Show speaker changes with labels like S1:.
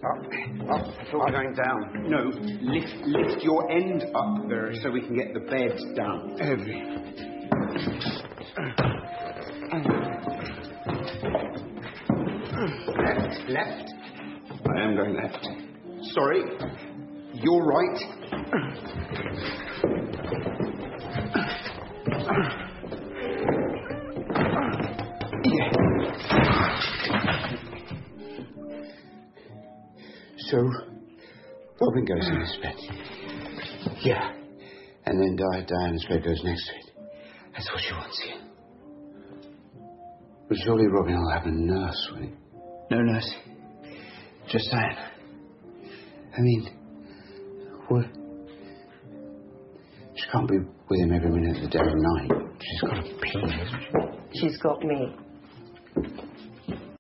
S1: Up. I thought we were going down. No, lift your end up there so we can get the bed down. Left. I am going left. Sorry. You're right. Yeah. So, Robin goes in his bed. Yeah. And then Diana's bed goes next to it. That's what she wants here. But surely Robin will have a nurse, won't he? No nurse. Just Diana. I mean, what? She can't be with him every minute of the day and night. She's got to pee, hasn't she?
S2: She's got me.